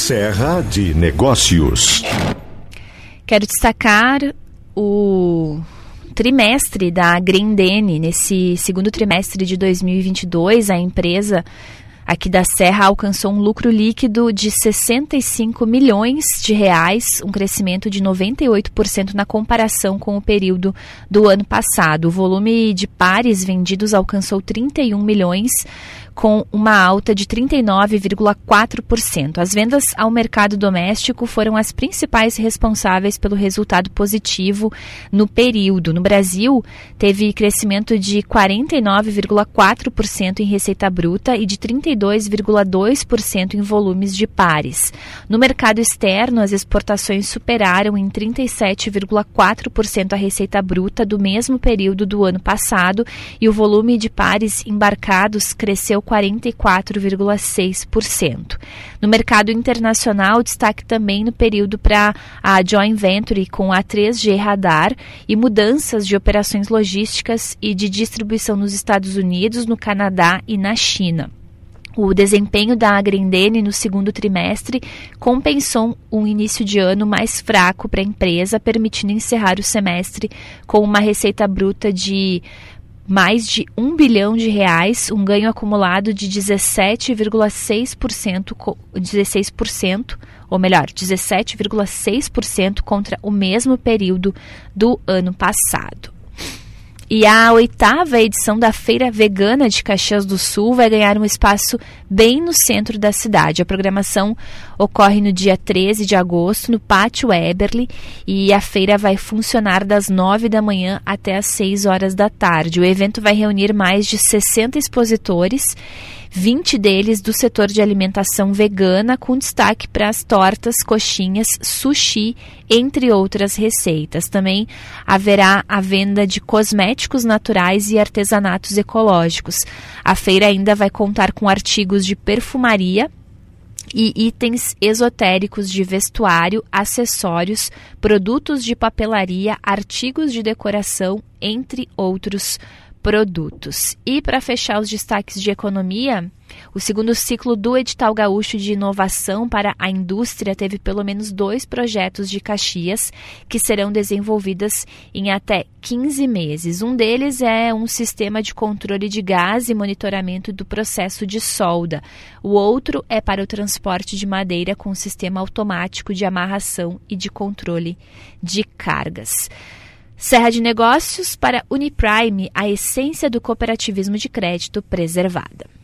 Serra de Negócios. Quero destacar o trimestre da Grendene. Nesse segundo trimestre de 2022, a empresa aqui da Serra alcançou um lucro líquido de 65 milhões de reais, um crescimento de 98% na comparação com o período do ano passado. O volume de pares vendidos alcançou 31 milhões, com uma alta de 39,4%. As vendas ao mercado doméstico foram as principais responsáveis pelo resultado positivo no período. No Brasil, teve crescimento de 49,4% em receita bruta e de 32,2% em volumes de pares. No mercado externo, as exportações superaram em 37,4% a receita bruta do mesmo período do ano passado e o volume de pares embarcados cresceu 44,6%. No mercado internacional, destaque também no período para a joint venture com a 3G Radar e mudanças de operações logísticas e de distribuição nos Estados Unidos, no Canadá e na China. O desempenho da Grendene no segundo trimestre compensou um início de ano mais fraco para a empresa, permitindo encerrar o semestre com uma receita bruta de mais de R$1 bilhão, um ganho acumulado de 17,6% contra o mesmo período do ano passado. E a 8ª edição da Feira Vegana de Caxias do Sul vai ganhar um espaço bem no centro da cidade. A programação ocorre no dia 13 de agosto, no Pátio Eberle, e a feira vai funcionar das 9 da manhã até as 6 horas da tarde. O evento vai reunir mais de 60 expositores, 20 deles do setor de alimentação vegana, com destaque para as tortas, coxinhas, sushi, entre outras receitas. Também haverá a venda de cosméticos naturais e artesanatos ecológicos. A feira ainda vai contar com artigos de perfumaria e itens esotéricos de vestuário, acessórios, produtos de papelaria, artigos de decoração, entre outros produtos. E para fechar os destaques de economia, o segundo ciclo do Edital Gaúcho de Inovação para a Indústria teve pelo menos 2 projetos de Caxias que serão desenvolvidos em até 15 meses. Um deles é um sistema de controle de gás e monitoramento do processo de solda. O outro é para o transporte de madeira com sistema automático de amarração e de controle de cargas. Serra de Negócios para Uniprime, a essência do cooperativismo de crédito preservada.